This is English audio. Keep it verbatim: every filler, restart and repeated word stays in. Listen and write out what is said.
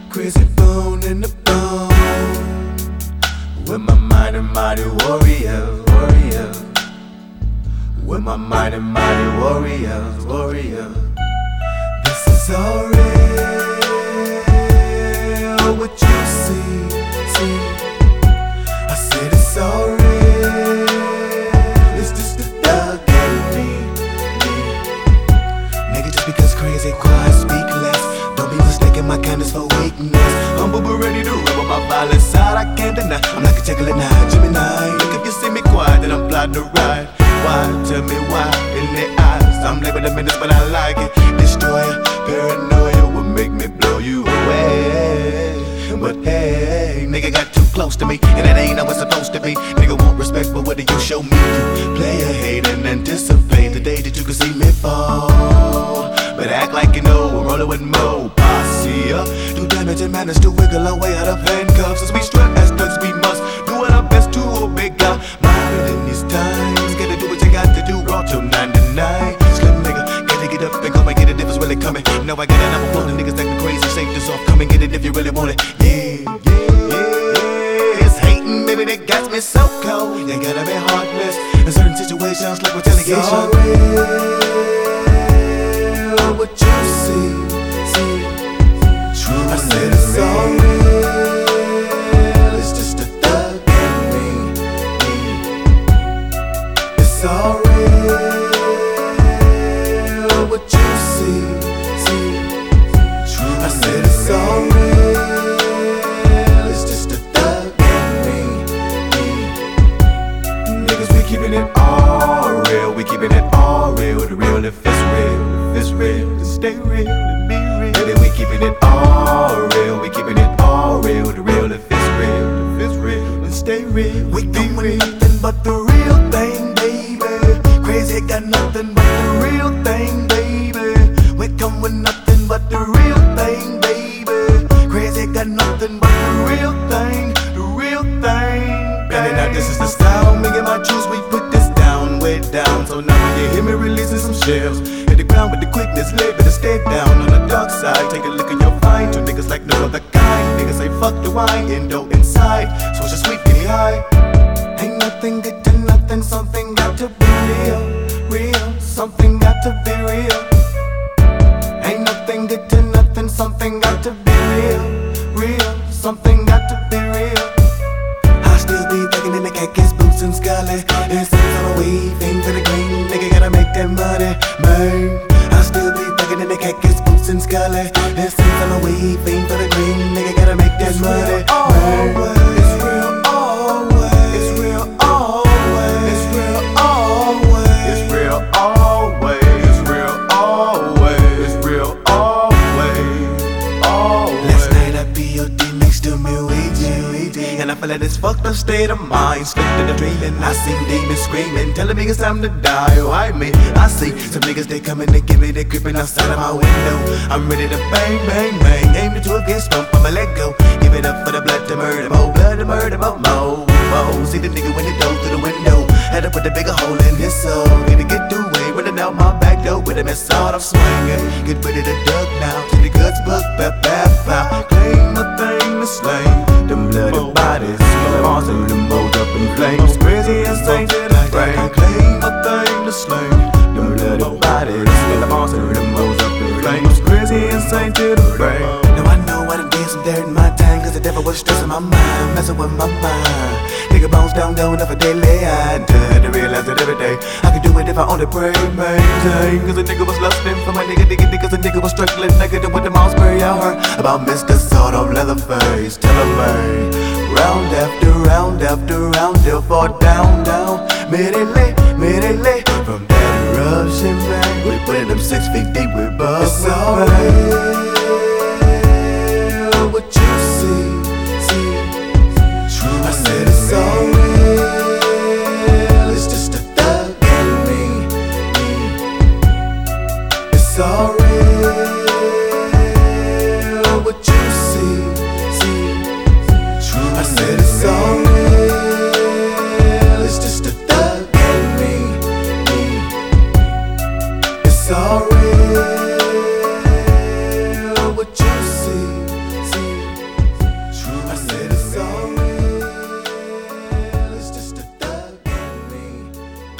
crazy bone in the bone. With my mind and mighty warrior, warrior. With my mind and mighty warrior, warrior. This is all real, what you see, see. I said it's all real, it's just the thug in me, me. Nigga, just because crazy, quiet, speak less. Don't be mistaking my kindness for weakness. Humble but ready to rebel my violent side, I can't deny. I'm like a Jekyll and Hyde, Gemini. Look, if you see me quiet, then I'm plotting to ride. Why? Tell me why, in their eyes I'm labeled a menace, but I like it. Destroyer, paranoia will make me blow you away. But hey, nigga got too close to me, and it ain't how it's supposed to be. Nigga want respect, but what do you show me? You play a hate and anticipate the day that you can see me fall. But act like you know, we're rolling with Mo Posse. Do damage and manage to wiggle our way out of handcuffs. As we strut as thugs, we must do our best to obey God. Mind in these times, gotta do what you got to do. Raw till nine to nine. Slim nigga, gotta get up and go and get it if it's really coming. Now I get it, I'm a niggas acting crazy. Safe this off, come and get it if you really want it. Yeah, yeah, yeah. It's hating, baby, that got me so cold. You gotta be heartless in certain situations like retaliation. It's all real, what you see, see. True, I said it's all real, it's just a thug in me, me. It's all real, what you see, see. True, I said it's all real, it's just a thug in me, me. Niggas, we keeping it all real, we keeping it all real. The real if it's real, if it's real, to stay real and be real. Baby, we keeping it all real, we keeping it all real. The real if it's real, if it's real, to stay real. We come with nothing but the real thing, baby. Crazy got nothing but the real thing, baby. We come with nothing but the real thing, baby. Crazy got nothing but the real thing, the real thing. And now this is the style, me and my juice, we put this down, way down. So now when you hear me releasing some shells, hit the ground with the quickness, live better stay down on the dark side. Take a look and you'll find two niggas like no other kind. Niggas say fuck the wine, endo inside, so it's just sweet getty high. Ain't nothing good to nothing, something got to be real, real, something got to be real. Ain't nothing good to nothing, something got to be real, real, something got to be real. I still be thuggin' in the khakis, boots and scarlet. And since I'm away, fame for the green, nigga gotta make that money, man. I still be thuggin' in the khakis, boots and scarlet. And since I'm away, fame for the green, nigga gotta make that it's money, man. It's real always, it's real always, it's real always, it's real always, it's real always, it's real always, always. Last night I P O D next to me waiting, and I feel like this fucked up state of mind. Slipped in a dream and I seen demons screaming, telling me it's time to die. Why me? I see some niggas, they coming to give me, they creeping outside of my window. I'm ready to bang, bang, bang, aim to a against bump, I'ma let go. Give it up for the blood to murder, more blood to murder, more, more, more. See the nigga when he dove through the window, had to put a bigger hole in his soul. Need to get through way, running out my back door with a mess out, I'm swinging. Get ready to duck now, till the guts buck, bap, bap, bap. Claim a thing to slay, them bloody bodies, monster, them both up in flames. Crazy and saint to the brain. Claim a thing to slay, them bloody bodies, monster, them both up in flames. Crazy and saint to the brain. Now I know I done did some dirt in my time, cause the devil was stressing my mind, messing with my mind. Nigga bones down, down, up a daily. I had to realize that every day I could do it if I only pray, maintain. Cause the nigga was lusting for my nigga, nigga, nigga, cause the nigga was struggling negative with the mouse spray. I heard about Mister Sort of Leatherface, tell him, man. Round after round after round, they'll fall down, down. Midday, midday, from that eruption, man. We put them six feet deep, we bug. It's alright. What you see, see. True, I said it's all real, it's just a thug in me, me. It's all real, what you see, see. True, I said it's all real, it's just a thug in me, me. It's all real, what you see.